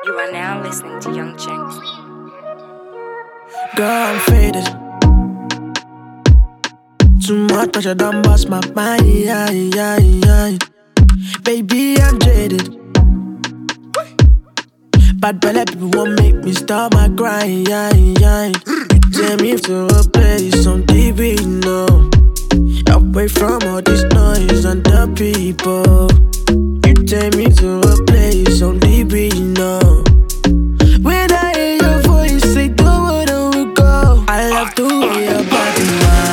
You are now listening to Young Jinx. Girl, I'm faded. Too much pressure done bust my mind. Baby, I'm jaded. Bad belly people won't make me stop my grind. Take me to a place some deep we know, away from all this noise and the people. You take me to a place some deep we know. When I hear your voice, say do what I will go. I love the way your body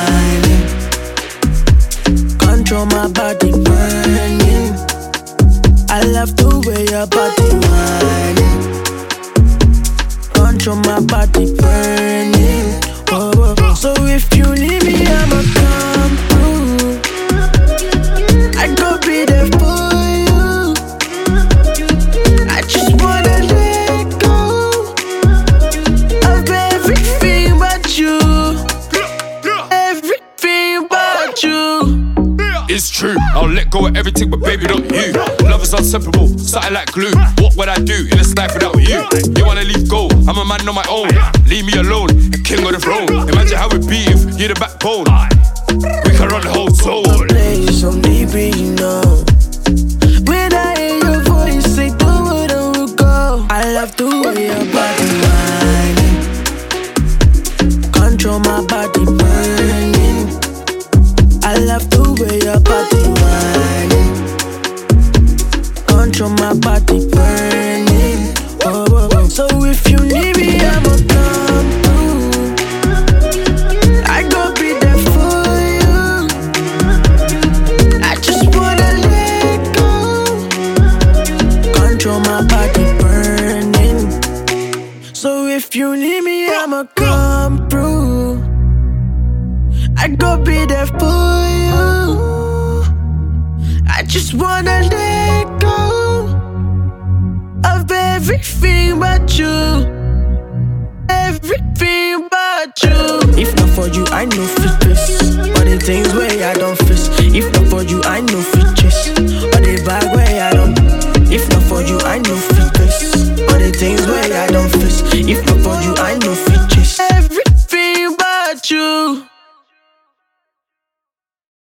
whining, control my body burning. I love the way your body whining, control my body burning. Oh, oh, oh. So if you need me, I'ma come through. I go be there for you. I just wanna let go of everything but you. Everything but you. It's true, I'll let go of everything, but baby, not you. Love is inseparable, something like glue. What would I do in this life without you? You wanna leave go, I'm a man on my own. Leave me alone, the king of the throne. Imagine how it'd be if you're the backbone. We can run the whole soul. A place only we know. When I hear your voice, say do what I will go. I love the way your body whining, control my body burning. I love the way your body whining, control my body burning. Oh, oh, oh. So if you need me, I'ma come through. I go be there for you. I just wanna let go, control my body burning. So if you need me, I'ma come through. I go be there for you. I just wanna let go of everything but you. Everything but you.